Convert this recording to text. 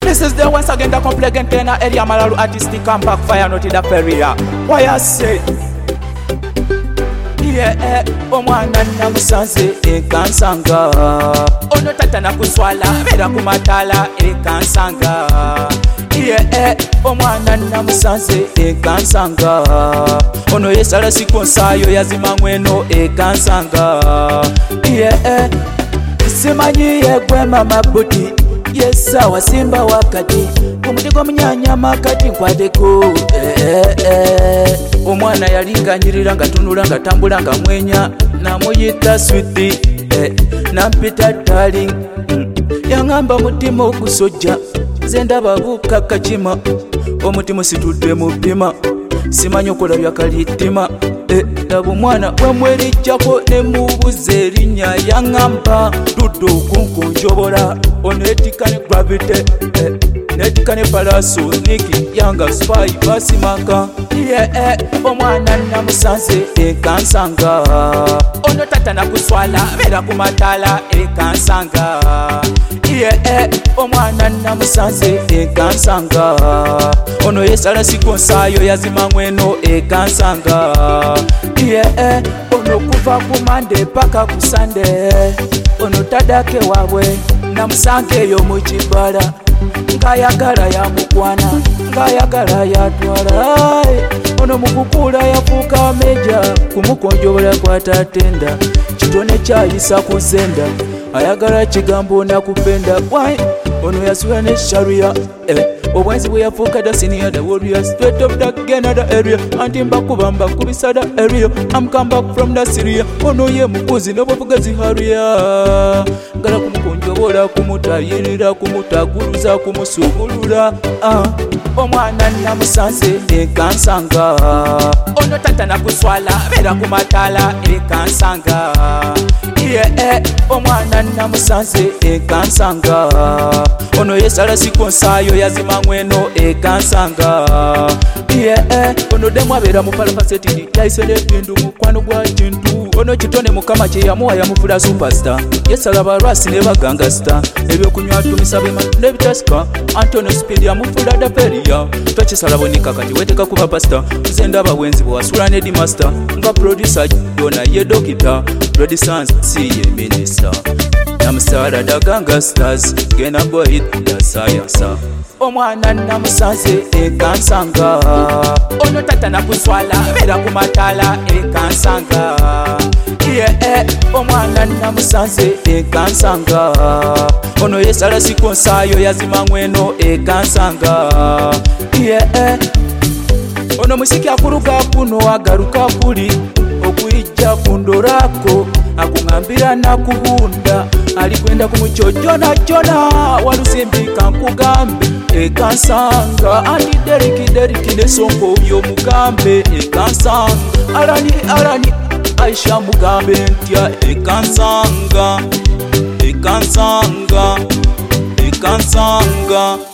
This is the once again the complex container area Malalu artistic and backfire not in the area. Why I say yeah, omwana namusanze ekansanga ono tata nakuswala bera kumatala ekansanga yeah, omwana namusanze ekansanga ono yesala sikonsayo yazima mweno ekansanga yeah, simanyi yegwe mama buti yesa wasimba wakati kumutego munyanya makati nkwateko omwana yalinganyirira nga tunula nga tambula nga mwenya namuyita switi nampita darling yangamba mutima ogusojja nze ndaba bukakakima omutima situdde mupima simanyi okulabya kalitima laba omwana wemwerijjako nemubuza erinnya yangamba tudde okunkunjobola onetikane gravity netikane palasoniki yanga spy basimaka omwana namusanze ekansanga ono tata nakuswala bera kumatala ekansanga omwana namusanze ekansanga ono yesala sikonsayo yazima mweno ekansanga ono kuva ku Monday paka ku Sunday ono tadake wabwe namusangeyo mu kibala ngayagala yamukwana ngayagala yatwala ono mukukula yafuuka meja kumukonjobola kwatatenda kitone kyayisa ku zenda ayagala kigambo nakupenda ono yasula ne sharia obwenzi bwe yafuuka da senior the warrior straight up the Canada area anti mbakubamba kubisa da area I'm come back from the Syria ono ye mukuzi n'obuvugazi haria ngala kumukonjobola kumutayirira kumutaguruza kumusumulula omwana namusanze ekansanga ono tata nakuswala bera kumatala ekansanga omwana namusanze ekansanga ono yesala sikonsayo yazima mweno ekansanga ono demu abeera mu palapaseti taisere bindu mukwano gwa kintu ono kitone mukama kye yamuwa yamuvula superstar yesala balwasi ne baganga star ebyokunywa tumisa bema nebitasika Antonio Speed yamuvula daperia twakisala bonika kati weteka kuba pasta nze ndaba bwenzi bwasula ne dimaster nga producer yona ye dokita producers si ye minister namusala daganga stars gena boy ya science omwana namusanze ekansanga ono tata nakuswala bera kumatala ekansanga omwana namusanze ekansanga ono yesala sikonsayo yazima mweno ekansanga ono musiki akuluka kuno agaruka kuli okuyijja kundorako akungambira nakuhunda alikwenda kumuchojona jona walusimbika nkugambe ekansanga andi deriki nesongo yomugambe ekansanga alani Aisha mugambe ntya ekansanga